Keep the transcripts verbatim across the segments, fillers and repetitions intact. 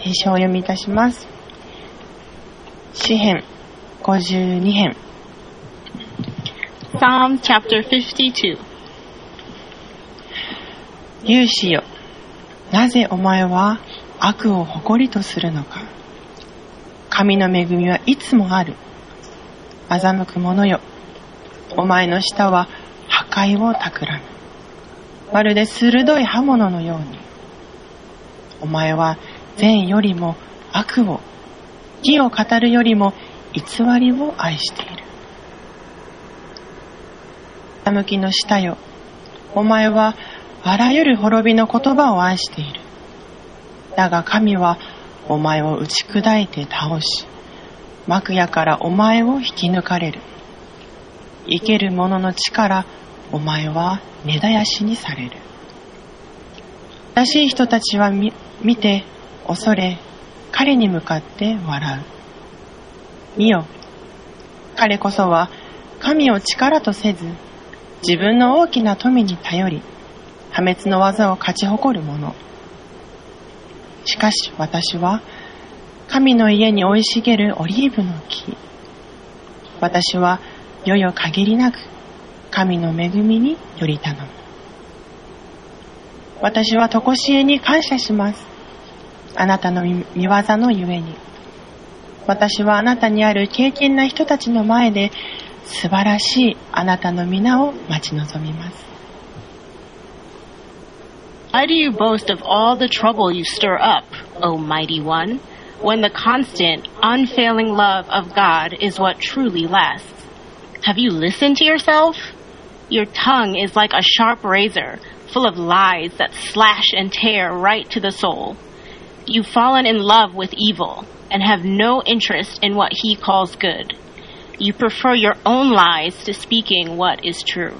聖書を読みいたします。詩編ごじゅうに編。 Psalm chapter fifty-two. 勇士よ、なぜお前は悪を誇りとするのか。神の恵みはいつもある。欺く者よ、お前の舌は破壊を企む。まるで鋭い刃物のように。お前は善よりも悪を、義を語るよりも偽りを愛している。欺きの舌よ、お前はあらゆる滅びの言葉を愛している。だが神はお前を打ち砕いて倒し、幕屋からお前を引き抜かれる。生ける者の地からお前は根絶やしにされる。正しい人たちは 見, 見て恐れ、彼に向かって笑う。見よ、彼こそは神を力とせず、自分の大きな富に頼り、破滅の技を勝ち誇る者。しかし私は神の家に生い茂るオリーブの木。私はよよ限りなく神の恵みにより頼む。私は常しえに感謝します。あなたの御業のゆえに。私はあなたにある敬虔な人たちの前で素晴らしいあなたの皆を待ち望みます。 Why do you boast of all the trouble you stir up, O mighty one, when the constant, unfailing love of God is what truly lasts? Have you listened to yourself? Your tongue is like a sharp razor, full of lies that slash and tear right to the soul. You've fallen in love with evil and have no interest in what he calls good. You prefer your own lies to speaking what is true.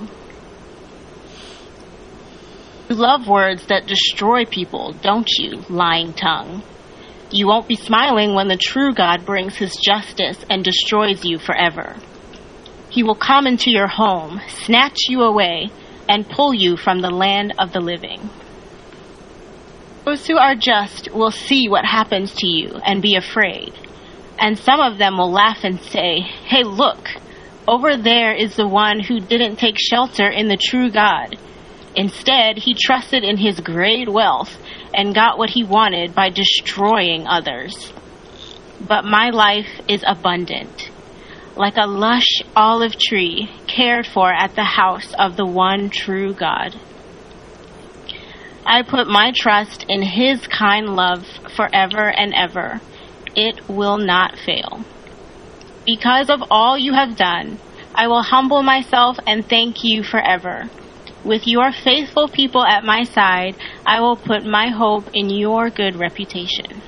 You love words that destroy people, don't you, lying tongue? You won't be smiling when the true God brings his justice and destroys you forever. He will come into your home, snatch you away, and pull you from the land of the living. Those who are just will see what happens to you and be afraid. And some of them will laugh and say, "Hey, look, over there is the one who didn't take shelter in the true God. Instead, he trusted in his great wealth and got what he wanted by destroying others. But my life is abundant, like a lush olive tree cared for at the house of the one true God. I put my trust in his kind love forever and ever. It will not fail. Because of all you have done, I will humble myself and thank you forever.With your faithful people at my side, I will put my hope in your good reputation."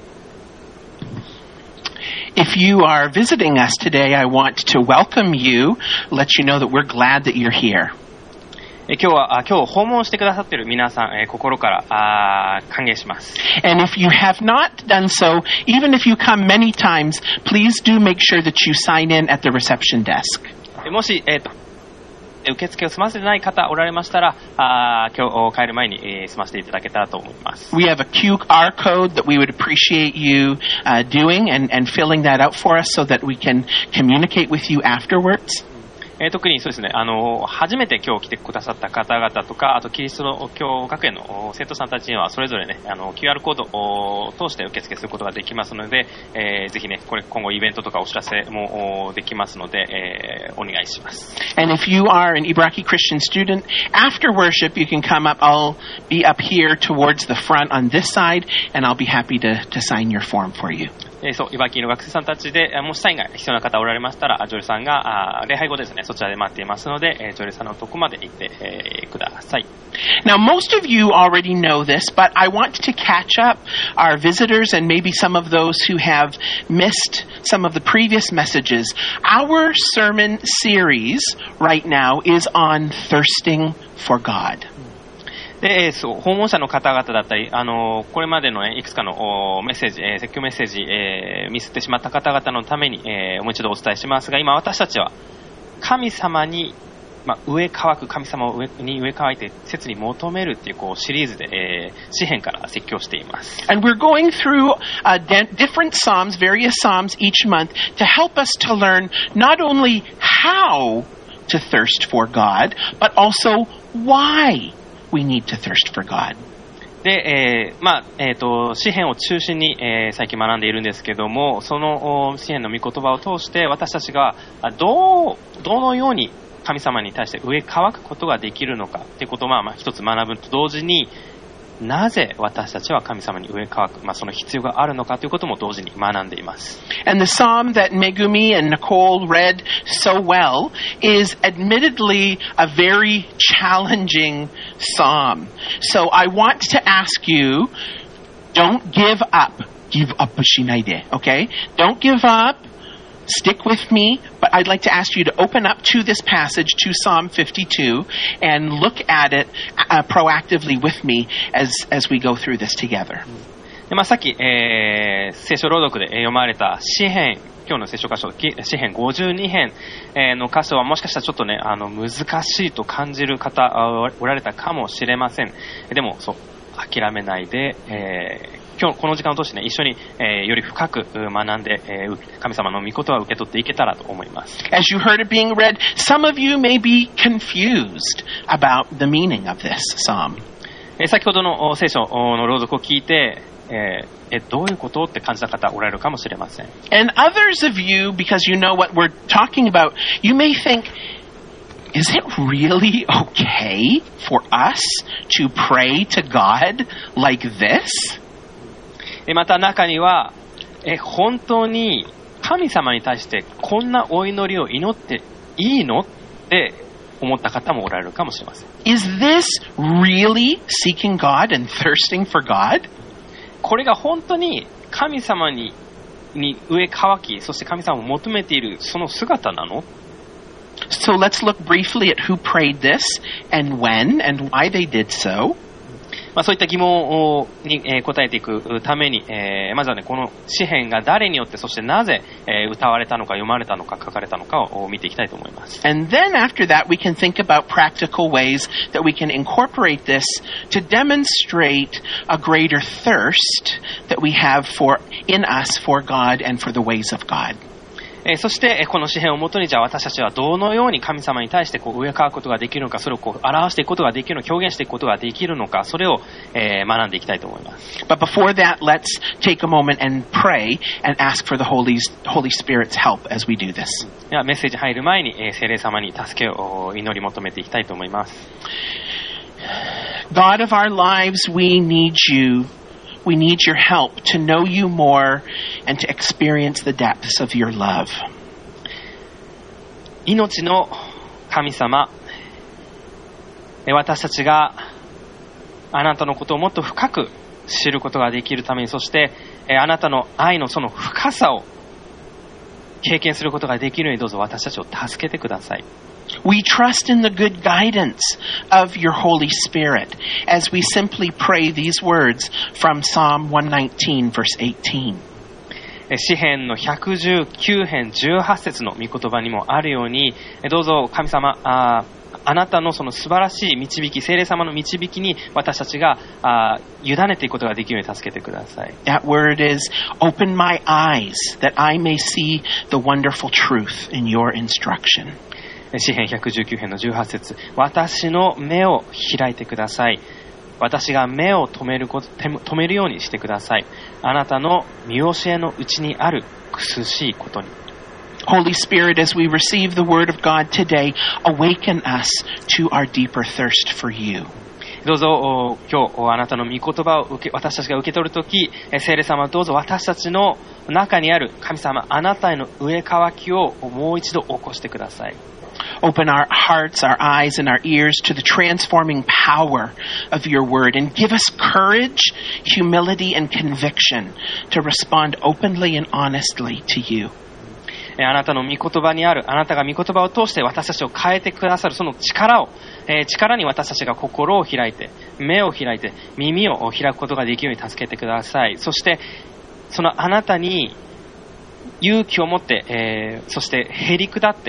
If you are visiting us today, I want to welcome you, let you know that we're glad that you're here. 今日は今日訪問してくださっている皆さん、えー、心からあ歓迎します。 And if you have not done so, even if you come many times, please do make sure that you sign in at the reception desk. もし、えーと受付を済ませてない方おられましたら、あ今日帰る前に、えー、済ませていただけたらと思います。 We have a Q R code that we would appreciate you、uh, doing and, and filling that out for us so that we can communicate with you afterwards. えー、特にそうですね、あの初めて今日来てくださった方々とか、あとキリストの教学園の生徒さんたちにはそれぞれね、あの キューアール コードを通して受付することができますので、えー、ぜひね、これ今後イベントとかお知らせもできますので、えー、お願いします。 And if you are an Ibaraki Christian student, after worship you can come up. I'll be up here towards the front on this side, and I'll be happy to, to sign your form for you. えー、そう、茨城の学生さんたちで、もしサインが必要な方おられましたら、ジョエルさんがあ礼拝後ですね、そちらで待っていますので、えー、ジョエルさんのとこまで行って、えー、ください。 Now, most of you already know this, but I want to catch up our visitors and maybe some of those who have missed some of the previous messages. Our sermon series right now is on thirsting for God. で、そう、訪問者の方々だったり、あの、これまでの、ね、いくつかのメッセージ、えー、説教メッセージ、えー、ミスってしまった方々のために、えー、もう一度お伝えしますが、今私たちは神様にまあ、植え乾く、神様を植えに植え乾いて切に求めるっていうこうシリーズで、えー、詩編から説教しています。 And we're going through uh, de- different psalms, various psalms each month to help us to learn not only how to thirst for God, but also why we need to thirst for God. で、えー、まあ、えっと、詩編を中心に、えー、最近学んでいるんですけども、その詩編の御言葉を通して私たちがどう、どのように神様に対して植え乾くことができるのかということを、まあ、まあ一つ学ぶと同時に、なぜ私たちは神様に植え乾く、まあ、その必要があるのかということも同時に学んでいます。 And the psalm that Megumi and Nicole read so well is admittedly a very challenging psalm. So I want to ask you, don't give up. Give up しないで, okay? Don't give up.Stick with me, but I'd like to ask you to open up to this passage, to Psalm fifty-two, and look at it uh, proactively with me as, as we go through this together. でまあ、さっき、えー、聖書朗読で読まれた詩編、今日の聖書箇所、詩編ごじゅうに編の箇所はもしかしたらちょっとね、あの難しいと感じる方おられたかもしれません。でもそう諦めないで、えー今日この時間を通してね、一緒に、えー、より深く学んで、えー、神様の御言葉を受け取っていけたらと思います。 As you heard it being read, some of you may be confused about the meaning of this psalm. えー、先ほどの聖書の朗読を聞いて、えー、えどういうことって感じた方おられるかもしれません。 And others of you, because you know what we're talking about, you may think,Is it really okay for us to pray to God like this? また中には、え、本当に神様に対してこんなお祈りを祈っていいのって思った方もおられるかもしれません。 Is this really seeking God and thirsting for God? これが本当に神様に、に植え乾き、そして神様を求めているその姿なの ？So let's look briefly at who prayed this and when and why they did so. まあ、そういった疑問に、えー、答えていくために、えー、まずはね、この詩編が誰によって、そしてなぜ、えー、歌われたのか、読まれたのか、書かれたのかを見ていきたいと思います。 And then after that, we can think about practical ways that we can incorporate this to demonstrate a greater thirst that we have for, in us for God and for the ways of God. えー、そして、えー、この詩編をもとにじゃあ私たちはどのように神様に対してこう植え替わることができるのか、それをこう表していくことができるのか、表現していくことができるのか、それを、えー、学んでいきたいと思います。 But before that, let's take a moment and pray and ask for the Holy, Holy Spirit's help as we do this. ではメッセージ入る前に、えー、聖霊様に助けを祈り求めていきたいと思います。 God of our lives, we need you.We need your help to know you more and to experience the depths of your love. 命の神様、私たちがあなたのことをもっと深く知ることができるために、そしてあなたの愛のその深さを経験することができるように、どうぞ私たちを助けてください。 We trust in the good guidance of your Holy Spirit as we simply pray these words from Psalm one nineteen, verse eighteen. 詩編のひゃくじゅうきゅう編じゅうはち節の御言葉にもあるように、どうぞ神様、あ, あなたのその素晴らしい導き、聖霊様の導きに私たちがあ委ねていくことができるように助けてください。 That word is, open my eyes that I may see the wonderful truth in your instruction. 詩編ひゃくじゅうきゅう編のじゅうはち節、私の目を開いてください。私が目を止めること、止めるようにしてください。あなたの見教えのうちにある苦しいことに。 Holy Spirit, as we receive the word of God today, awaken us to our deeper thirst for you. どうぞ今日あなたの御言葉を受け私たちが受け取るとき、聖霊様どうぞ私たちの中にある神様、あなたへの植え替きをもう一度起こしてください。 Open our hearts, our eyes, and our ears to the transforming power of your word and give us courage, humility, and conviction to respond openly and honestly to you. あなたの御言葉にある、あなたが御言葉を通して私たちを変えてくださるその力を、えー、力に私たちが心を開いて、目を開いて、耳を開くことができるように助けてください。そしてそのあなたに勇気を持って、えー、そしてへり下って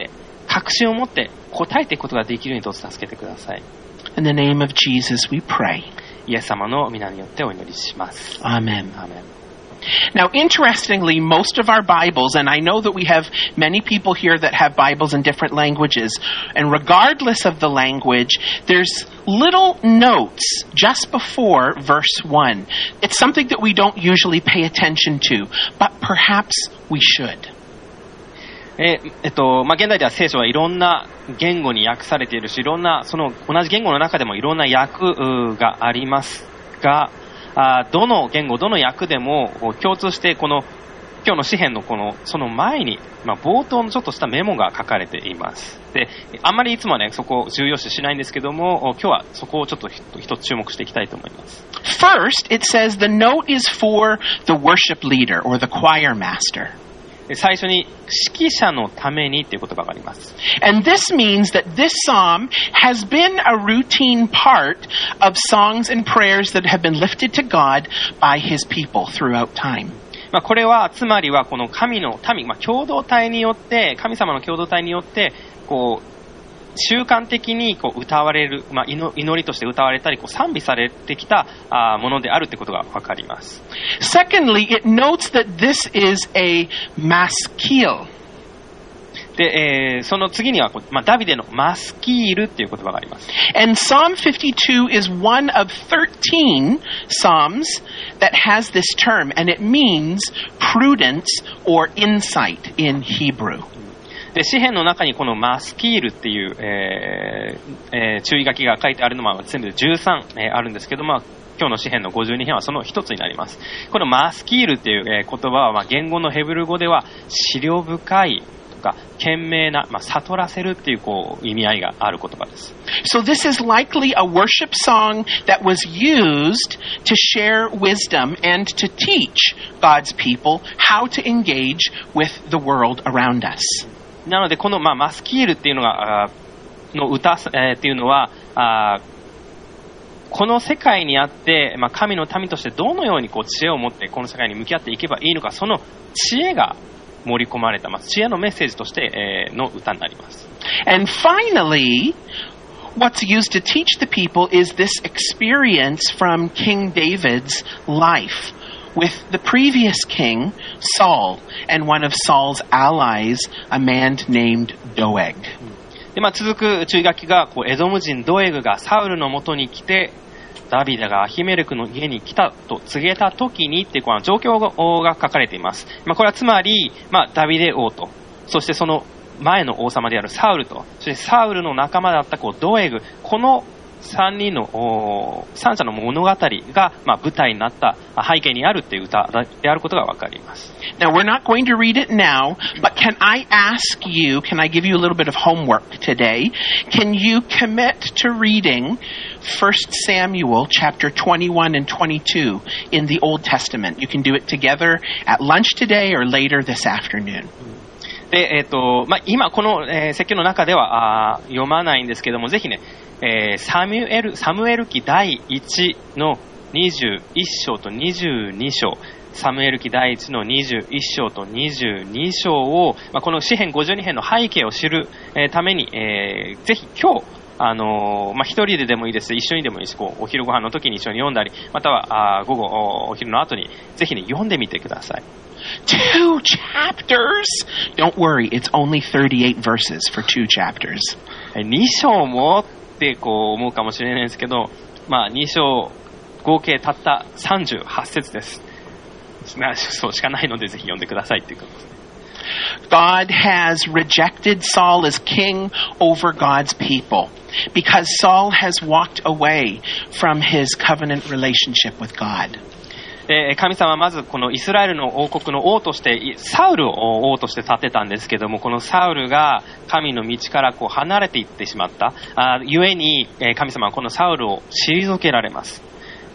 確信を持って答えていくことができるようにどうぞ助けてください。 In the name of Jesus we pray. イエス様の皆によってお祈りします。 Amen. アーメン。 Now, interestingly, most of our Bibles, and I know that we have many people here that have Bibles in different languages, and regardless of the language, there's little notes just before verse one. It's something that we don't usually pay attention to, but perhaps we should. えーえっとまあ、現代では聖書はいろんな言語に訳されているし、いろんなその同じ言語の中でもいろんな訳がありますが、あどの言語どの訳でも共通してこの今日の詩編のこのその前に、まあ、冒頭のちょっとしたメモが書かれています。で、あんまりいつもはねそこを重要視しないんですけども、今日はそこをちょっと一つ注目していきたいと思います。 First, it says the note is for the worship leader or the choir master. 最初に指揮者のためにっていう言葉があります。 And this means that this psalm has been a routine part of songs and prayers that have been lifted to God by his people throughout time. まあこれはつまりはこの神の民、まあ、共同体によって神様の共同体によってこう習慣的にこう歌われる、まあ、祈りとして歌われたりこう賛美されてきたあものであるということがわかります。 Secondly, it notes that this is a maskil. で、えー、その次にはこう、まあ、ダビデのマスキールっていう言葉があります。 And Psalm fifty-two is one of thirteen psalms that has this term, and it means prudence or insight in Hebrew. で詩編の中にこのマスキールっていう、えーえー、注意書きが書いてあるのは全部でじゅうさん、えー、あるんですけども、今日の詩編のごじゅうに編はその一つになります。このマスキールっていう、えー、言葉は、まあ、言語のヘブル語では思慮深いとか賢明な、まあ、悟らせるっていう、こう意味合いがある言葉です。 So this is likely a worship song that was used to share wisdom and to teach God's people how to engage with the world around us. なのでこの、まあ、マスキールっていうのがの歌、えー、っていうのはあこの世界にあって、まあ、神の民としてどのようにこう知恵を持ってこの世界に向き合っていけばいいのか、その知恵が盛り込まれた、まあ、知恵のメッセージとして、えー、の歌になります。 And finally, what's used to teach the people is this experience from King David's life with the previous king, Saul, and one of Saul's allies, a man named Doeg. で、まあ、続く注意書きがこうエドム人ドエグがサウルのもとに来てダビデがアヒメレクの家に来たと告げた時にっていうこの状況が書かれています。まあ、これはつまり、まあ、ダビデ王とそしてその前の王様であるサウルとそしてサウルの仲間だったこうドエグ、この三人の三者の物語が、まあ、舞台になった背景にあるっていう歌であることがわかります。 Now we're not going to read it now, but can I ask you, can I give you a little bit of homework today? Can you commit to reading First Samuel chapter twenty-one and twenty-two in the Old Testament? You can do it together at lunch today or later this afternoon. で、えっと、まあ、今この、えー、説教の中ではあ読まないんですけども、ぜひね、えー、サムエル、サムエル記第一のにじゅういっ章とにじゅうに章、サムエル記第一のにじゅういっ章とにじゅうに章を、まあ、この詩編ごじゅうに編の背景を知る、えー、ために、えー、ぜひ今日、あのー、まあ、一人ででもいいですし、一緒にでもいいし、こうお昼ご飯の時に一緒に読んだり、またはあ午後お昼の後にぜひね読んでみてください。 Two chapters! Don't worry, it's only thirty-eight verses for two chapters. に章もってこう思うかもしれないですけど、まあに章合計たったさんじゅうはち節です。そうしかないのでぜひ読んでくださいっていうことですね。 God has rejected Saul as king over God's people because Saul has walked away from his covenant relationship with God. で神様はまずこのイスラエルの王国の王としてサウルを王として立てたんですけども、このサウルが神の道からこう離れていってしまったあゆえに神様はこのサウルを退けられます。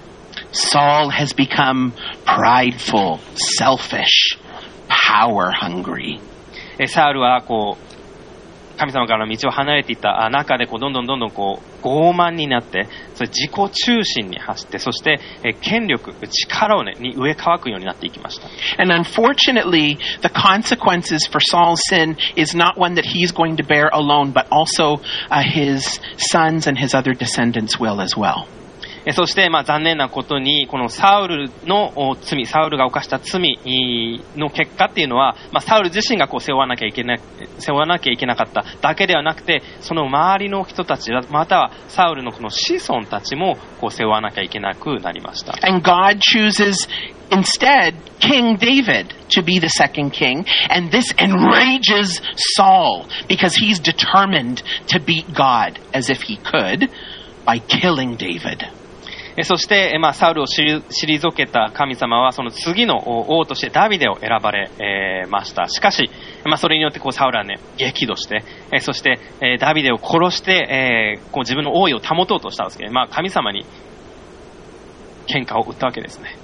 Saul has become prideful, selfish, power hungry. サウルはこう神様からの道を離れていった中でこうどんどんどんどんこう傲慢になって、それ自己中心に走って、そして権力、力を、ね、に上乾くようになっていきました。 And unfortunately, the consequences for Saul's sin is not one that he's going to bear alone, but also uh, his sons and his other descendants will as well. そして、まあ、残念なことに、このサウルの罪、サウルが犯した罪の結果っていうのは、まあ、サウル自身がこう背負わなきゃいけない、背負わなきゃいけなかっただけではなくて、その周りの人たち、またはサウルのこの子孫たちもこう背負わなきゃいけなくなりました。 And God chooses instead King David to be the second king, and this enrages Saul because he's determined to beat God as if he could by killing David. そして、まあ、サウルを退けた神様はその次の王としてダビデを選ばれ、えー、ました。しかし、まあ、それによってこうサウルはね激怒して、えー、そして、えー、ダビデを殺して、えー、こう自分の王位を保とうとしたんですけど、まあ、神様に喧嘩を売ったわけですね。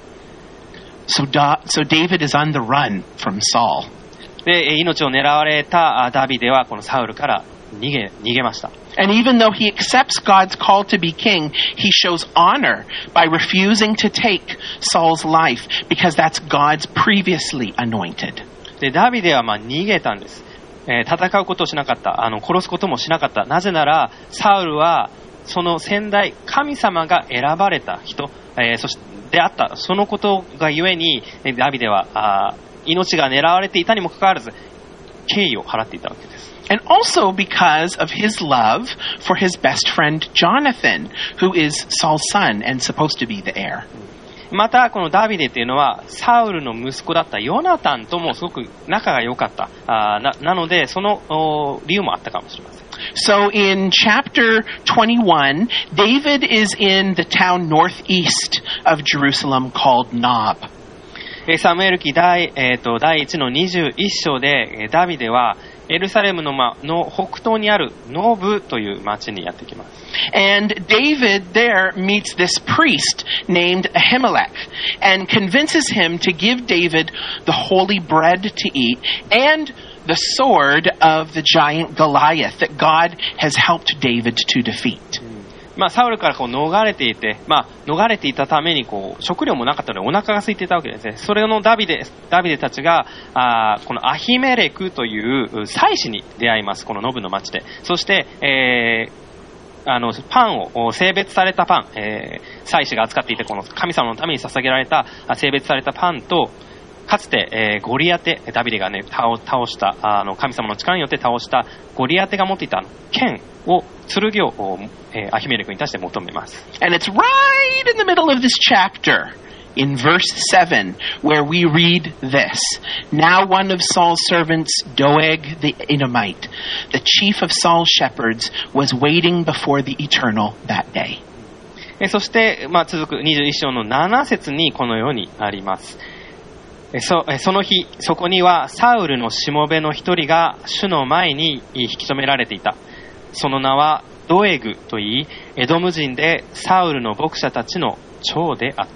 So, da- so David is on the run from Saul. で、命を狙われたダビデはこのサウルから逃げ逃げました。 And even though he accepts God's call to be king, he shows honor by refusing to take Saul's life because that's God's previously anointed. で、ダビデはまあ逃げたんです。えー、戦うことをしなかった、あの殺すこともしなかった。なぜならサウルはその先代神様が選ばれた人、えー、そしてであった。そのことがゆえにダビデはあ命が狙われていたにもかかわらず敬意を払っていたわけです。 And also because of his love for his best friend Jonathan, who is Saul's son and supposed to be the heir. またこのダビデというのはサウルの息子だったヨナタンともすごく仲が良かった。あ な, なのでその理由もあったかもしれません。 So in chapter twenty-one, David is in the town northeast of Jerusalem called Nob. サムエル記第、えー、と第いちのにじゅういっ章でダビデはエルサレム の, の北東にあるノブという町にやってきます。 And David there meets this priest named Ahimelech and convinces him to give David the holy bread to eat and the sword of the giant Goliath that God has helped David to defeat. まあ、サウルからこう逃れていて、まあ、逃れていたためにこう食料もなかったのでお腹が空いていたわけですね。それのダビデ、ダビデたちがあこのアヒメレクという祭司に出会います。このノブの町で。そして、えー、あのパンを性別されたパン、えー、祭司が扱っていてこの神様のために捧げられた性別されたパンとかつて、えー、ゴリアテ、ダビデがね、倒, 倒した、あの、神様の力によって倒したゴリアテが持っていた剣を、剣を、えー、アヒメレクに対して求めます。 And it's right in the middle of this chapter, in verse seven, where we read this. Now one of Saul's servants, Doeg the Edomite, the chief of Saul's shepherds, was waiting before the Eternal that day. そして、まあ、続くにじゅういっ章のなな節にこのようにあります。そ, その日、そこにはサウルのしもべの一人が主の前に引き止められていた。その名はドエグといい、エドム人でサウルの牧者たちの長であった。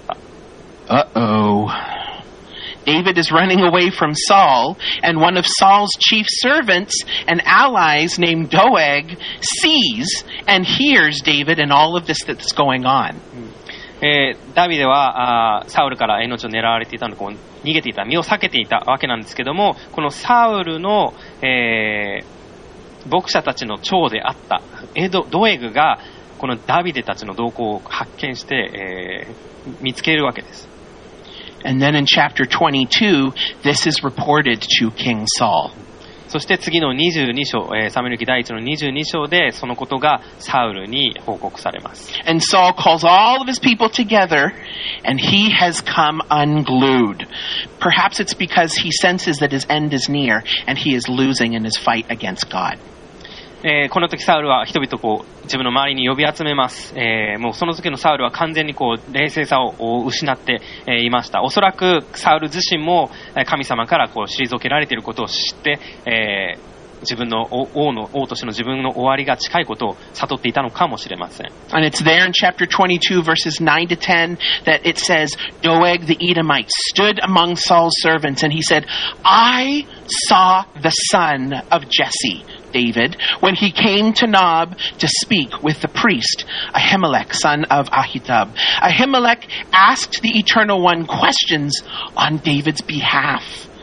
Uh-oh. David is running away from Saul, and one of Saul's chief servants and allies named Doeg sees and hears David and all of this that's going on. えー、ダビデはあサウルから命を狙われていたのでこう逃げていた、身を避けていたわけなんですけども、このサウルの、えー、牧者たちの長であったエドドエグがこのダビデたちの動向を発見して、えー、見つけるわけです。 And then in chapter twenty-two, this is reported to King Saul. そして次のにじゅうに章、えー、サムエル記第いちのにじゅうに章でそのことがサウルに報告されます。 And Saul calls all of his people together, and he has come unglued. Perhaps it's because he senses that his end is near, and he is losing in his fight against God. えー、この時サウルは人々をこう自分の周りに呼び集めます。えー、もうその時のサウルは完全にこう冷静さを失って、えー、いました。おそらくサウル自身も神様からこう退けられていることを知って、えー、自分の王の王としての自分の終わりが近いことを悟っていたのかもしれません。 And it's there in chapter twenty-two, verses nine to ten, that it says, Doeg the Edomite stood among Saul's servants, and he said, I saw the son of Jesse David, when he came to Nob to speak with the priest, Ahimelech, son of Ahitub. Ahimelech asked the Eternal One questions on David's behalf.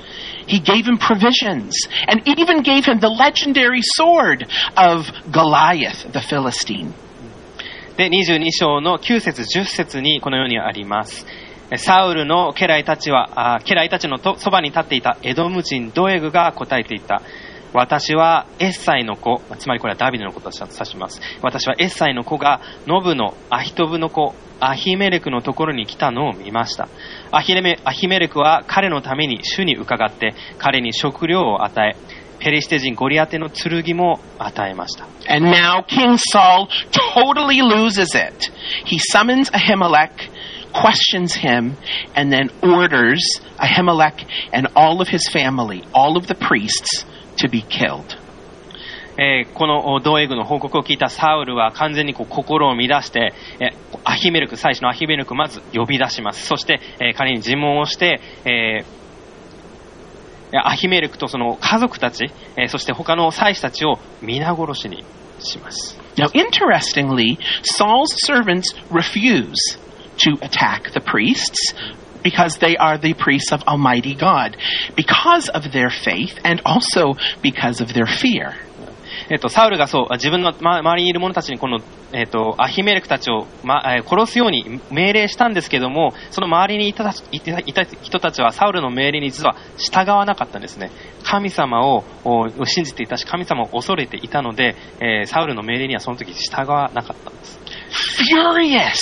He gave him provisions and even gave him the legendary sword of Goliath, the Philistine. で、にじゅうに章のきゅう節じゅっ節にこのようにあります。サウルの家来たちは、家来たちのそばに立っていたエドム人ドエグが答えていた。私はエッサイの子、つまりこれはダビデのことを指します。私はエッサイの子がノブのアヒトブの子、アヒメレクのところに来たのを見ました。アヒメ、アヒメレクは彼のために主に伺って彼に食料を与え、ペリシテ人ゴリアテの剣も与えました。 And now King Saul totally loses it. He summons Ahimelech, questions him, and then orders Ahimelech and all of his family, all of the priests, to be killed. えー、このドエグの報告を聞いたサウルは完全にこう心を乱して、えー、アヒメレク、祭司のアヒメレクをまず呼び出します。そして、えー、彼に尋問をして、えー、アヒメレクとその家族たち、えー、そして他の祭司たちを皆殺しにします。 Now, interestingly, Saul's servants refuse to attack the priests because they are the priests of Almighty God, because of their faith and also because of their fear. えっと、サウルがそう自分の周りにいる者たちにこの、えっと、アヒメレクたちを、ま、殺すように命令したんですけども、その周りにいた、いた、いた人たちはサウルの命令に実は従わなかったんですね。神様を信じていたし、神様を恐れていたので、えー、サウルの命令にはその時従わなかったんです。 Furious!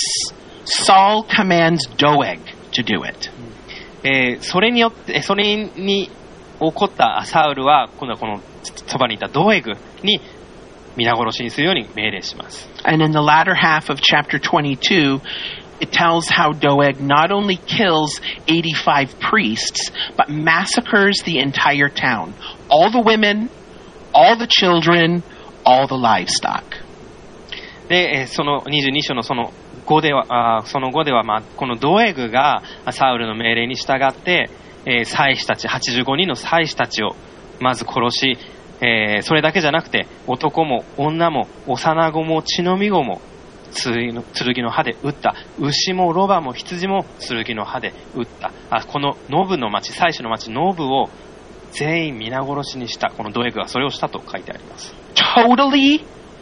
Saul commands Doeg to do it. えー、それによってそれに起こったサウルは今度はこのそばにいたドエグに皆殺しにするように命令します。 And in the latter half of chapter twenty-two, it tells how Doeg not only kills eighty-five priests, but massacres the entire town. All the women, all the children, all the livestock. で、そのにじゅうに章のそのごでは、あその後では、まあ、このドエグがサウルの命令に従って、えー、祭司たち、はちじゅうごにんの祭司たちをまず殺し、えー、それだけじゃなくて、男も女も幼子も血のみ子も剣の、剣の刃で撃った。牛もロバも羊も剣の刃で撃った。あこのノブの町、祭司の町ノブを全員皆殺しにした。このドエグがそれをしたと書いてあります。 Totally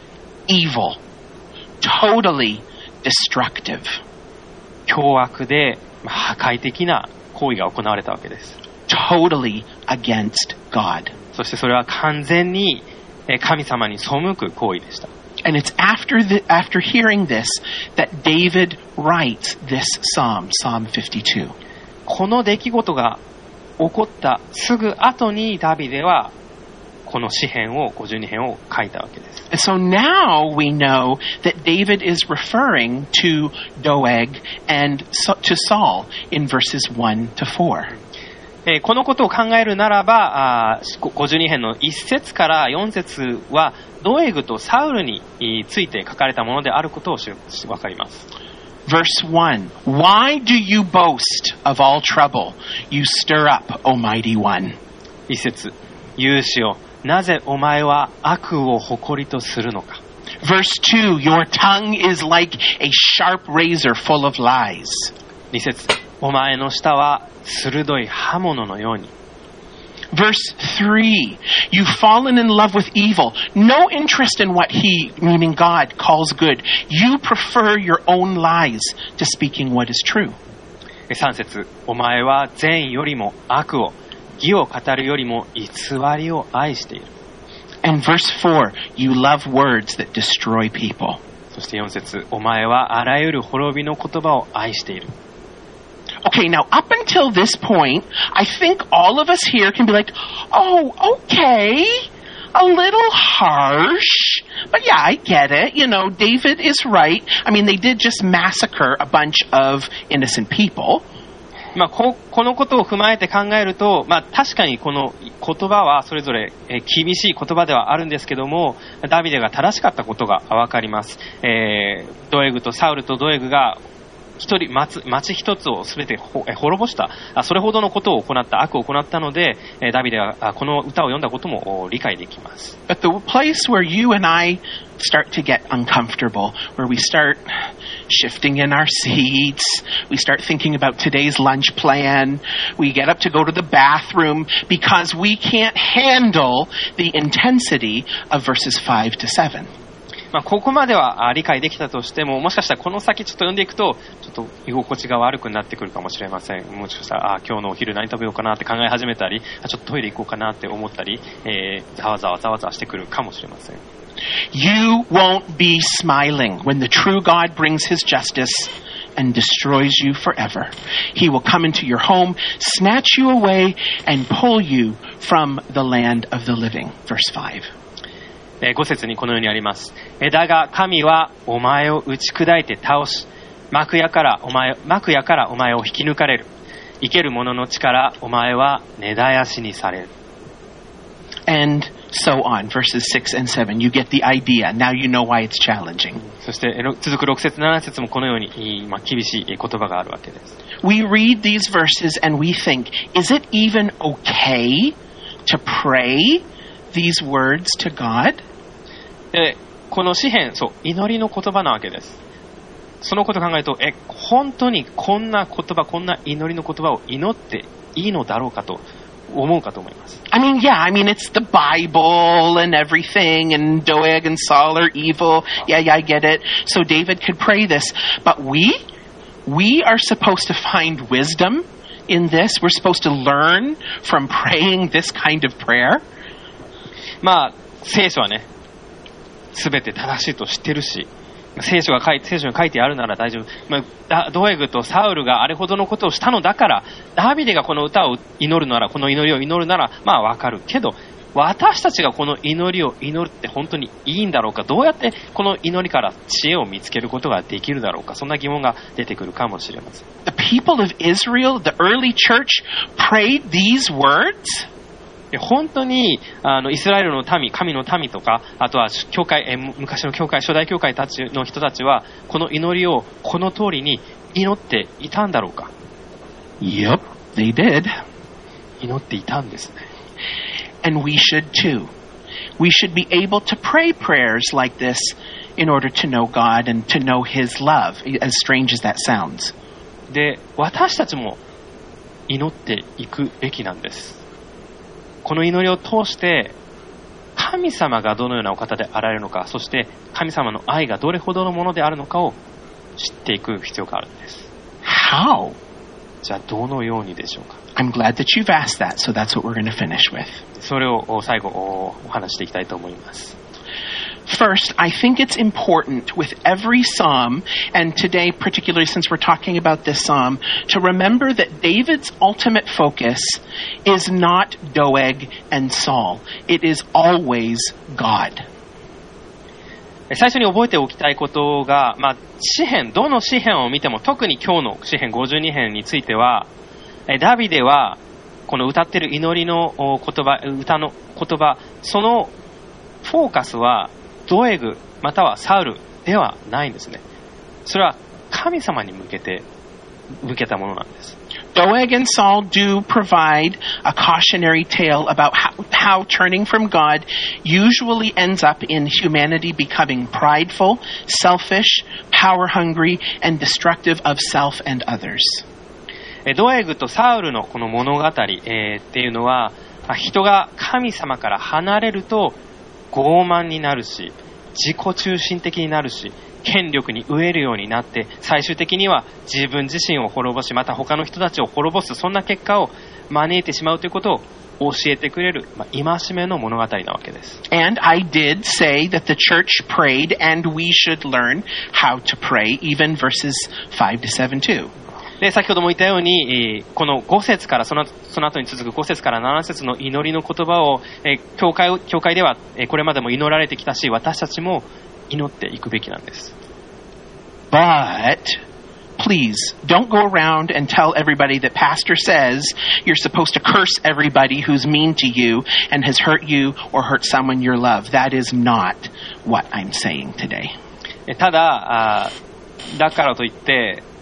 evil. Totally destructive. 凶悪で破壊的な行為が行われたわけです。 Totally against God. そしてそれは完全に神様に背く行為でした。 And it's after the, after hearing this that David writes this psalm, Psalm fifty-two. この出来事が起こったすぐ後にダビデはこの詩編をごじゅうに編を書いたわけです。 And so now we know that David is referring to Doeg and to Saul in verses one to four. えー、このことを考えるならば、あごじゅうに編のいち節からよん節はドエグとサウルについて書かれたものであることをわかります。 Verse one. Why do you boast of all trouble? You stir up, Almighty One. 一節。勇士よ、なぜお前は悪を誇りとするのか。 Verse two. Your tongue is like a sharp razor full of lies. 二節。お前の舌は鋭い刃物のように。 Verse three, you've fallen in love with evil. No interest in what he, meaning God, calls good. You prefer your own lies to speaking what is true. 三節、お前は善よりも悪を、義を語るよりも偽りを愛している。 And verse four, you love words that destroy people. そして四節、お前はあらゆる滅びの言葉を愛している。 Okay, now up until this point, I think all of us here can be like, oh, okay, a little harsh, but yeah, I get it. You know, David is right. I mean, they did just massacre a bunch of innocent people. まあ、こ, このことを踏まえて考えると、まあ、確かにこの言葉はそれぞれ厳しい言葉ではあるんですけども、ダビデが正しかったことがわかります。えー、ドエグとサウルとドエグが一人、町、町一つをすべて滅ぼした、それほどのことを行った、悪を行ったので、ダビデはこの歌を読んだことも理解できます。 But the place where you and I start to get uncomfortable, where we start shifting in our seats, we start thinking about today's lunch plan, we get up to go to the bathroom because we can't handle the intensity of verses five to seven. まあ、ここまでは理解できたとしても、もしかしたらこの先ちょっと読んでいくと、ちょっと居心地が悪くなってくるかもしれません。もしかしたら、あ、今日のお昼何食べようかなって考え始めたり、ちょっとトイレ行こうかなって思ったり、えー、ざわざわざわざわしてくるかもしれません。 You won't be smiling when the true God brings his justice and destroys you forever. He will come into your home, snatch you away, and pull you from the land of the living. Verse five. ご節にこのようにあります。だが神はお前を打ち砕いて倒し、幕屋からお前、幕屋からお前を引き抜かれる。生ける者の力、お前は根絶やしにされる。 And so on, verses six and seven. You get the idea. Now you know why it's challenging. そして続くろく節なな節もこのように、まあ、厳しい言葉があるわけです。 We read these verses and we think, is it even okay to pray these words to God? で、この詩篇、そう、祈りの言葉なわけです。そのことを考えると、え、本当にこんな言葉、こんな祈りの言葉を祈っていいのだろうかと思うかと思います。 I mean, yeah, I mean, it's the Bible and everything, and Doeg and Saul are evil. Yeah, yeah, I get it. So David could pray this. But we, we are supposed to find wisdom in this. We're supposed to learn from praying this kind of prayer. まあ、聖書はね、すべて正しいと知ってるし、聖書が書いて、聖書に書いてあるなら大丈夫。まあ、ドエグとサウルがあれほどのことをしたのだから、ダビデがこの歌を祈るなら、この祈りを祈るなら、まあわかるけど、私たちがこの祈りを祈るって本当にいいんだろうか、どうやってこの祈りから知恵を見つけることができるだろうか、そんな疑問が出てくるかもしれません。 The people of Israel, the early church, prayed these words? 本当にあのイスラエルの民、神の民とか、あとは教会、え昔の教会、初代教会たちの人たちはこの祈りをこの通りに祈っていたんだろうか。 Yep, they did. 祈っていたんですね。 And we should too. We should be able to pray prayers like this in order to know God and to know His love, as strange as that sounds. で、私たちも祈っていくべきなんです。この祈りを通して神様がどのようなお方であられるのか、そして神様の愛がどれほどのものであるのかを知っていく必要があるんです。 How? じゃあどのようにでしょうか。 I'm glad that you've asked that, so that's what we're going to finish with. それを最後お話していきたいと思います。 First, I think it's important with every psalm, and today particularly since we're talking about this psalm, to remember that David's ultimate focus is not Doeg and Saul. It is always God. 最初に覚えておきたいことが、まあ、詩篇、どの詩篇を見ても特に今日の詩篇ごじゅうに編については、ダビデはこの歌ってる祈りの言葉、歌の言葉、そのフォーカスはドエグまたはサウルではないんですね。それは神様に向けて向けたものなんです。 Doeg and Saul do provide a cautionary tale about how, how turning from God usually ends up in humanity becoming prideful, selfish, power-hungry, and destructive of self and others. ドエグとサウルのこの物語、えー、っていうのは、人が神様から離れると傲慢になるし、自己中心的になるし、権力に飢えるようになって、最終的には自分自身を滅ぼし、また他の人たちを滅ぼす、そんな結果を招いてしまうということを教えてくれる、まあ、戒めの物語なわけです。 And I did say that the church prayed and we should learn how to pray, even verses five to seven too. で、先ほども言ったように、このご節からその、その後に続くご節からなな節の祈りの言葉を、教会、教会ではこれまでも祈られてきたし、私たちも祈っていくべきなんです。 But please don't go around and tell everybody that pastor says you're supposed to curse everybody who's mean to you and has hurt you or hurt someone you love. That is not what I'm saying today. ただ、だからといって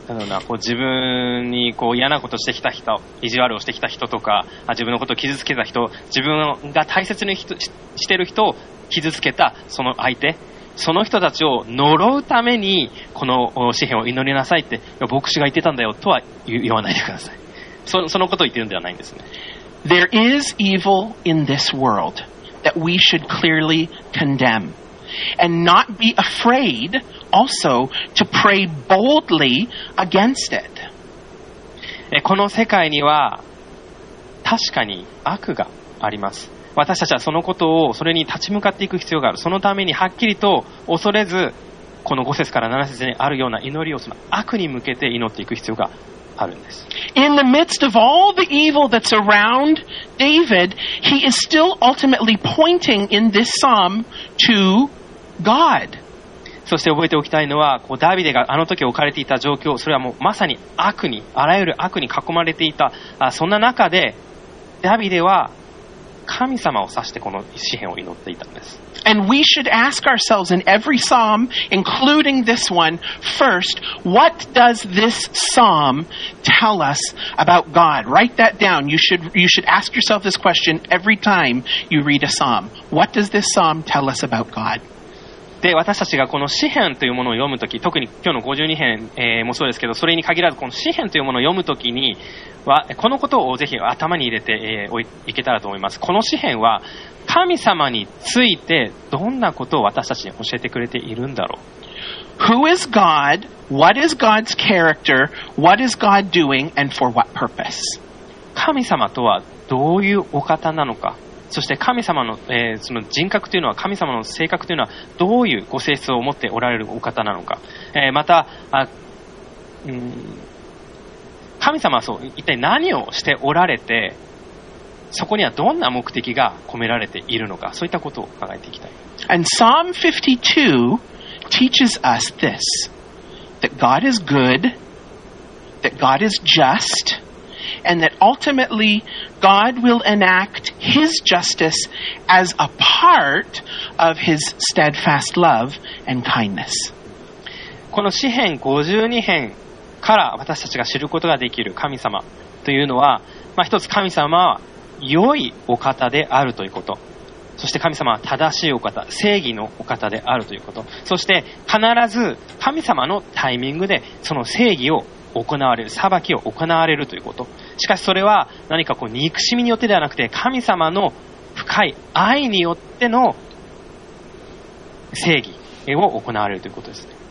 なんだろうな、こう自分にこう嫌なことしてきた人、意地悪をしてきた人とか、自分のことを傷つけた人、自分が大切にししてる人を傷つけたその相手、その人たちを呪うためにこの詩篇を祈りなさいって、牧師が言ってたんだよとは言わないでください。そ, そのことを言ってるんではないんですね。 There is evil in this world that we should clearly condemn, and not be afraid also to pray boldly against it. この世界には確かに悪があります。私たちはそのことを、それに立ち向かっていく必要がある。そのためにはっきりと恐れず、このご節からなな節にあるような祈りを、その悪に向けて祈っていく必要があるんです。 In the midst of all the evil that's around David, he is still ultimately pointing in this psalm to God. そして覚えておきたいのは、こうダビデがあの時置かれていた状況、それはもうまさに悪に、あらゆる悪に囲まれていた、あそんな中でダビデは神様を指してこの詩篇を祈っていたんです。 And we should ask ourselves in every psalm, including this one, first, what does this psalm tell us about God? Write that down. You should, you should ask yourself this question every time you read a psalm. What does this psalm tell us about God? で、私たちがこの詩篇というものを読むとき、特に今日のごじゅうに編、えー、もそうですけど、それに限らずこの詩篇というものを読むときには、このことをぜひ頭に入れて、えー、いけたらと思います。この詩篇は神様についてどんなことを私たちに教えてくれているんだろう。 Who is God? What is God's character? What is God doing? And for what purpose? 神様とはどういうお方なのか。そして神様の、えー、その人格というのは、神様の性格というのはどういうご性質を持っておられるお方なのか、えー、またあ、うん、神様はそう一体何をしておられて、そこにはどんな目的が込められているのか、そういったことを考えていきたい。 And Psalm fifty-two teaches us this, that God is good, that God is just, and that ultimately God will enact His justice as a part of His steadfast love and kindness. この詩編ごじゅうに編から私たちが知ることができる神様というのは、まあ、一つ神様は良いお方であるということ、そして神様は正しいお方、正義のお方であるということ、そして必ず神様のタイミングでその正義を行われる、裁きを行われるということ。しかしそれは何かこう憎しみによってではなくて、神様の深い愛によっての正義を行われるということですね。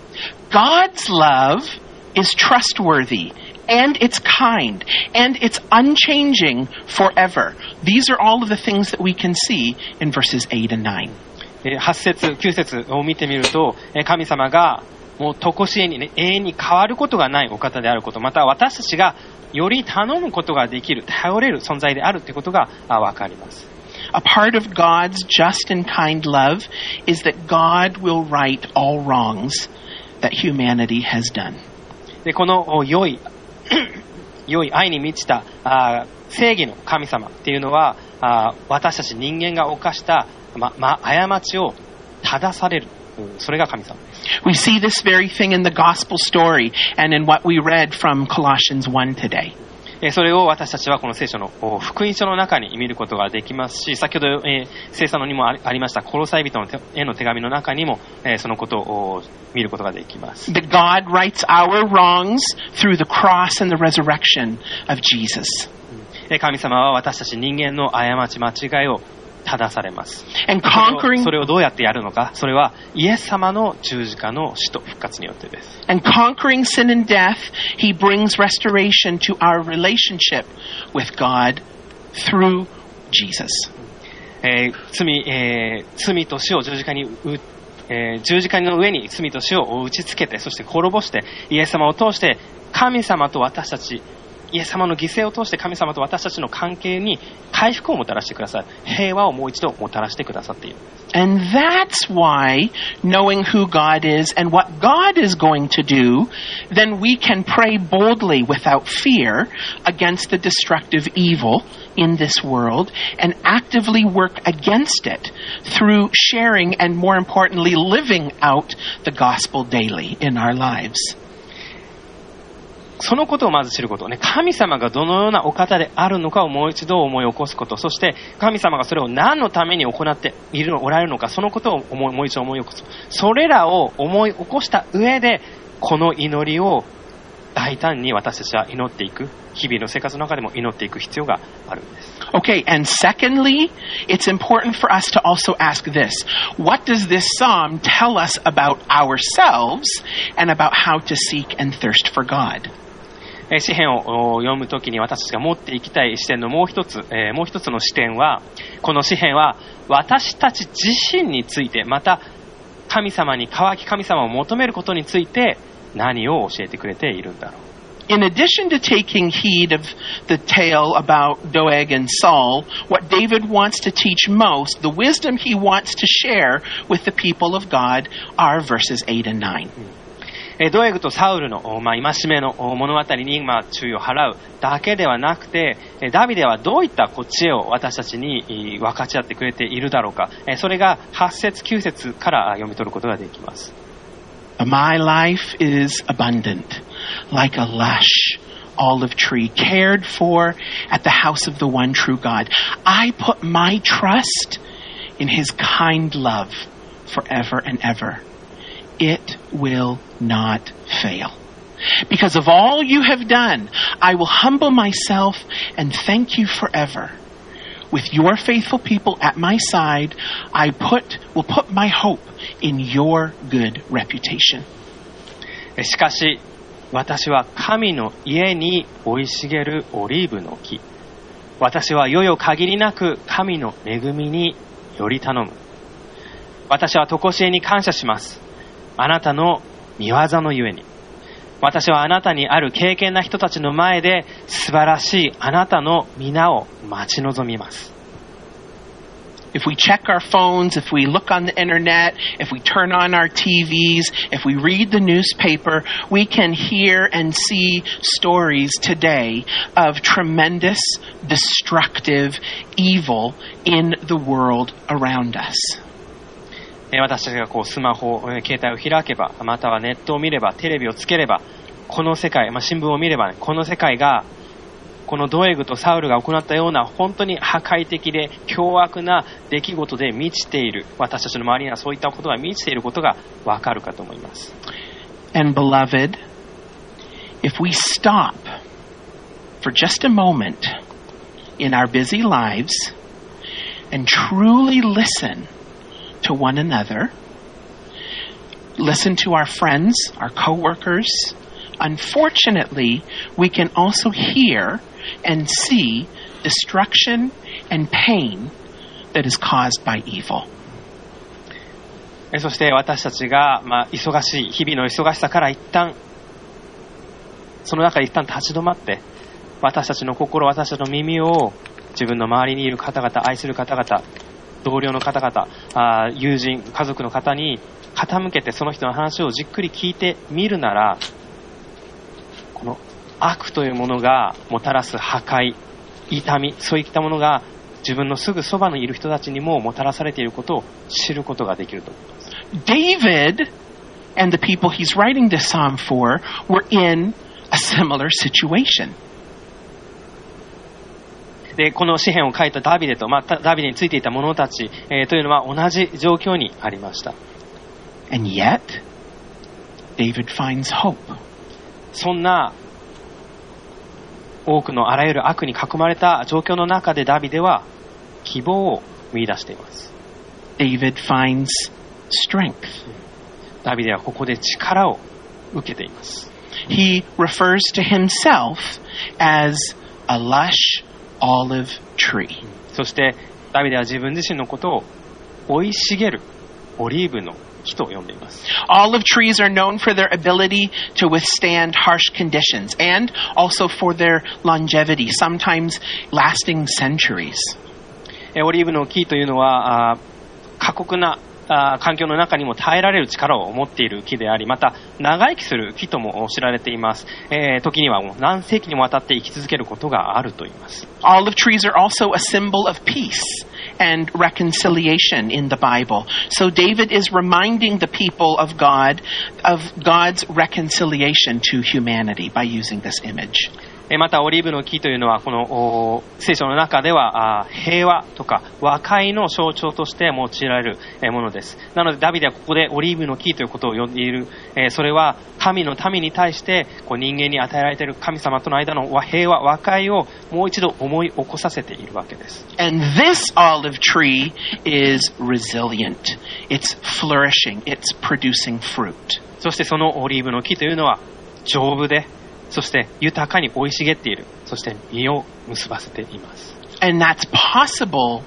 God's love is trustworthy, and it's kind, and it's unchanging forever. These are all of the things that we can see in verses eight and nine. はち節、きゅう節を見てみると、神様がもう常しえに、ね、永遠に変わることがないお方であること、また私たちがより頼むことができる、頼れる存在であるということがわかります。 A part of God's just and kind love is that God will right all wrongs that humanity has done. で、この良い良い愛に満ちたあ正義の神様っていうのは、あ私たち人間が犯した、まま、過ちを正される、それが神様です。 We see this very thing in the gospel story and in what we read from Colossians one today. それを私たちはこの聖書の福音書の中に見ることができますし、先ほど、えー、聖書のにもありましたコロサイ人への手紙の中にも、えー、そのことを見ることができます。 That God rights our wrongs through the cross and the resurrection of Jesus. 神様は私たち人間の過ち間違いを正されます。 And conquering, それをどうやってやるのか、それはイエス様の十字架の死と復活によってです。 And conquering sin and death, He brings restoration to our relationship with God through Jesus. えー、罪、えー、罪と死を十字架にう、えー、十字架の上に罪と死を打ちつけて、そして滅ぼして、イエス様を通して神様と私たち、イエス様の犠牲を通して神様と私たちの関係に回復をもたらしてくださる、平和をもう一度もたらしてくださっている。 And that's why, knowing who God is and what God is going to do, then we can pray boldly without fear against the destructive evil in this world and actively work against it through sharing and, more importantly, living out the gospel daily in our lives. そのことをまず知ること、ね、神様がどのようなお方であるのかをもう一度思い起こすこと、そして神様がそれを何のために行っているのおられるのか、そのことを思いもう一度思い起こす。それらを思い起こした上で、この祈りを大胆に私たちは祈っていく、日々の生活の中でも祈っていく必要があるんです。 Okay, and secondly, it's important for us to also ask this. What does this psalm tell us about ourselves and about how to seek and thirst for God? 詩編を読むときに私たちが持っていきたい視点のもう一つ、えー、もう一つの視点は、この詩編は私たち自身について、また神様に渇き神様を求めることについて何を教えてくれているんだろう。 In addition to taking heed of the tale about Doeg and Saul, what David wants to teach most, the wisdom he wants to share with the people of God, are verses eight and nine. ドエグとサウルの、まあ、戒めの物語に、まあ、注意を払うだけではなくて、ダビデはどういったこう知恵を私たちに分かち合ってくれているだろうか。それがはち節きゅう節から読み取ることができます。 My life is abundant, like a lush olive tree cared for at the house of the one true God. I put my trust in his kind love forever and ever.It will not fail. Because of all you have done, I will humble myself and thank you forever. With your faithful people at my side, I put, will put my hope in your good reputation. しかし、私は神の家に生い茂るオリーブの木。私は世々限りなく神の恵みにより頼む。私は常しえに感謝します。あなたの御業のゆえに。私はあなたにある敬虔な人たちの前で素晴らしいあなたの皆を待ち望みます。 If we check our phones, if we look on the internet, if we turn on our T Vs, if we read the newspaper, we can hear and see stories today of tremendous, destructive evil in the world around us. 私たちがこうスマホ、携帯を開けば、またはネットを見れば、テレビをつければ、この世界、まあ、新聞を見れば、ね、この世界が、このドエグとサウルが行ったような本当に破壊的で凶悪な出来事で満ちている、私たちの周りにはそういったことが満ちていることがわかるかと思います。 And beloved, if we stop for just a moment in our busy lives and truly listen to one another, listen to our friends, our coworkers. Unfortunately, we can also hear and see destruction and pain that is caused by evil. そして私たちが、まあ、忙しい日々の忙しさから一旦その中で一旦立ち止まって私たちの心、私たちの耳を自分の周りにいる方々、愛する方々、同僚の方々、あ友人、家族の方に傾けてその人の話をじっくり聞いてみるなら、この悪というものがもたらす破壊、痛み、そういったものが自分のすぐそばにいる人たちにももたらされていることを知ることができると思います。 David and the people he's writing this psalm for were in a similar situation. でこの詩篇を書いたダビデと、まあ、ダビデについていた者たち、えー、というのは同じ状況にありました。 And yet, David finds hope. そんな多くのあらゆる悪に囲まれた状況の中でダビデは希望を見出しています。 David finds strength. ダビデはここで力を受けています。 He refers to himself as a lush olive tree. そしてダビデは自分自身のことを生い茂るオリーブの木と呼んでいます。 Olive trees are known for their ability to withstand harsh conditions and also for their longevity, sometimes lasting centuries. オリーブの木というのは過酷な環境の中にも耐えられる力を持っている木であり、また長生きする木とも知られています。えー、時にはもう何世紀にもわたって生き続けることがあると言います。 Olive trees are also a symbol of peace and reconciliation in the Bible. So David is reminding the people of God of God's reconciliation to humanity by using this image. またオリーブの木というのはこの聖書の中では平和とか和解の象徴として用いられるものです。なのでダビデはここでオリーブの木ということを呼んでいる。それは神の民に対してこう人間に与えられている神様との間の平和和解をもう一度思い起こさせているわけです。 And this olive tree is resilient. It's flourishing. It's producing fruit. そしてそのオリーブの木というのは丈夫でそして豊かに生い茂っている。そして実を結ばせています。 And that's possible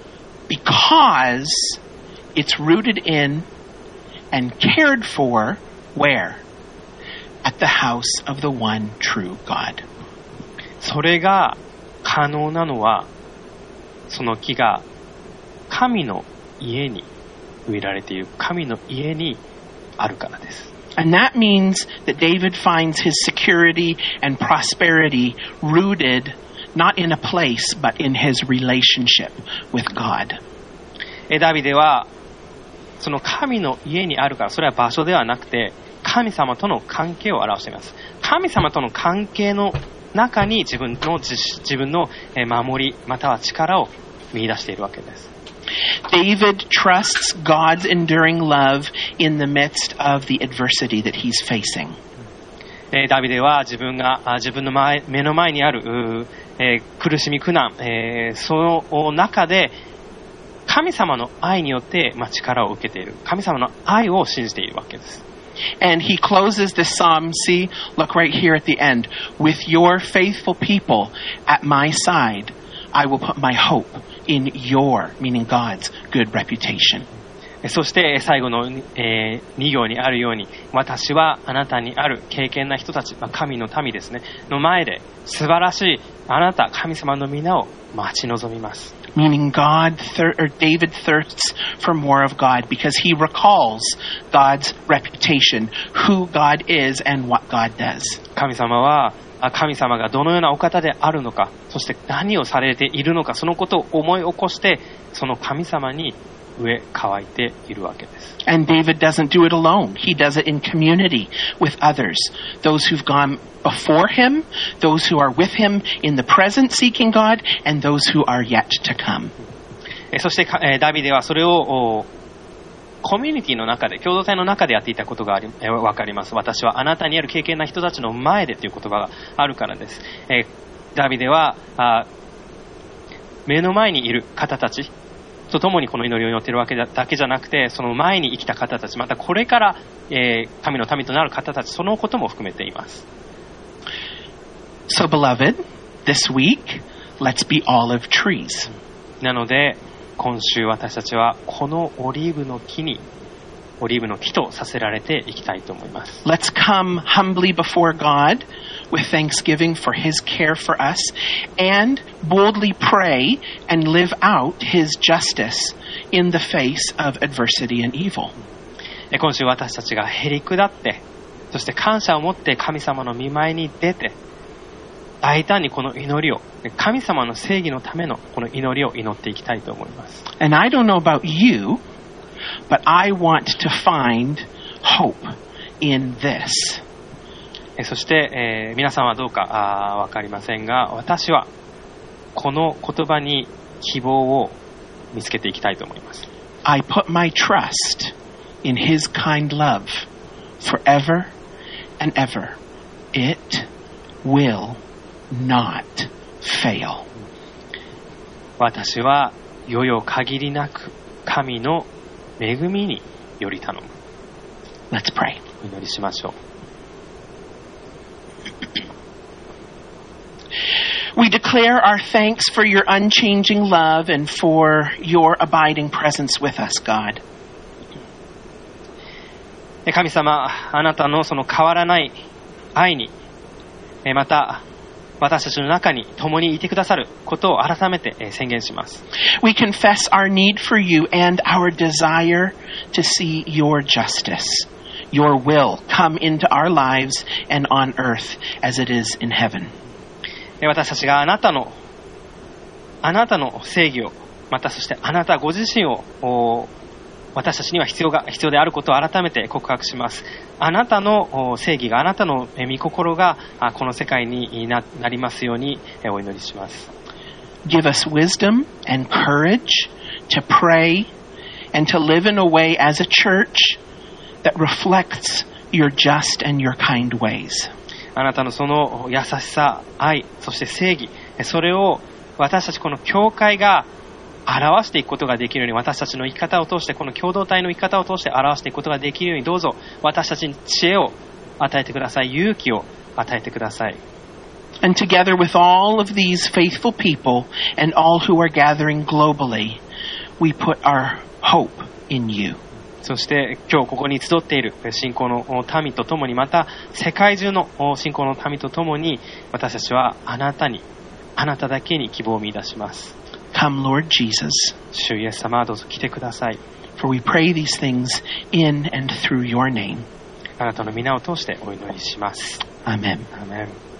because it's rooted in and cared for where? At the house of the one true God. それが可能なのはその木が神の家に植えられている神の家にあるからです。 And that means that David finds his security and prosperity rooted not in a place, but in his relationship with God. ダビデはその神の家にあるから、それは場所ではなくて神様との関係を表しています。神様との関係の中に自分の自分の守りまたは力を見出しているわけです。 David trusts God's enduring love in the midst of the adversity that he's facing. ダビデは自分が自分の前目の前にある、えー、苦しみ苦難、えー、その中で神様の愛によって、まあ、力を受けている。神様の愛を信じているわけです。 And he closes this psalm, see, look right here at the end. With your faithful people at my side, I will put my hope in your, meaning God's, good reputation. そして最後の、えー、に行にあるように、私はあなたにある敬虔な人たち、まあ、神の民ですね、の前で素晴らしいあなた神様の皆を待ち望みます。 Meaning God, thir- or David thirsts for more of God because he recalls God's reputation, who God is and what God does. 神様は神様がどのようなお方であるのか、そして何をされているのか、そのことを思い起こしてその神様に植え乾いているわけです。 And David doesn't do it alone. He does it in community with others. Those who've gone before him, those who are with him in the present seeking God, and those who are yet to come. そしてダビデはそれをコミュニティの中で、共同体の中でやっていたことがあり、えー、分かります。私はあなたにある敬虔な人たちの前でという言葉があるからです。えー、ダビデはあ目の前にいる方たちと共にこの祈りを祈っているわけだけじゃなくて、その前に生きた方たち、またこれから、えー、神の民となる方たち、そのことも含めています。 So, beloved, this week, let's be olive trees. なので、今週私たちはこのオリーブの木にオリーブの木とさせられていきたいと思います。 Let's come humbly before God with thanksgiving for his care for us and boldly pray and live out his justice in the face of adversity and evil. 今週私たちがへり下って、そして感謝を持って神様の御前に出て、大胆にこの祈りを、神様の正義のためのこの祈りを祈っていきたいと思います。 And I don't know about you, but I want to find hope in this. そして、えー、皆さんはどうかわかりませんが、私はこの言葉に希望を見つけていきたいと思います。 I put my trust in his kind love forever and ever. It will not fail. 私は世々限りなく神の恵みにより頼む。 Let's pray. お祈りしましょう。 We declare our thanks for your unchanging love and for your abiding presence with us, God. 神様、あなたのその変わらない愛に、また私たちの中に共にいてくださることを改めて宣言します。 We confess our need for you and our desire to see your justice, your will come into our lives and on earth as it is in heaven. 私たちがあなたのあなたの正義をまたそしてあなたご自身を私たちには必要が必要であることを改めて告白します。あなたの正義が、あなたの御心がこの世界に な, なりますようにお祈りします。 Give us wisdom and courage to pray and to live in a way as a church that reflects your just and your kind ways. あなたのその優しさ、愛、そして正義、それを私たちこの教会が表していくことができるように、私たちの生き方を通して、この共同体の生き方を通して表していくことができるように、どうぞ私たちに知恵を与えてください。勇気を与えてください。 And together with all of these faithful people and all who are gathering globally, we put our hope in you. そして今日ここに集っている信仰の民とともに、また世界中の信仰の民とともに、私たちはあなたに、あなただけに希望を見出します。 Come, Lord Jesus. 主イエス様、どうぞ来てください。 For we pray these things in and through your name. あなたの皆を通してお祈りします。 アーメン。 アーメン。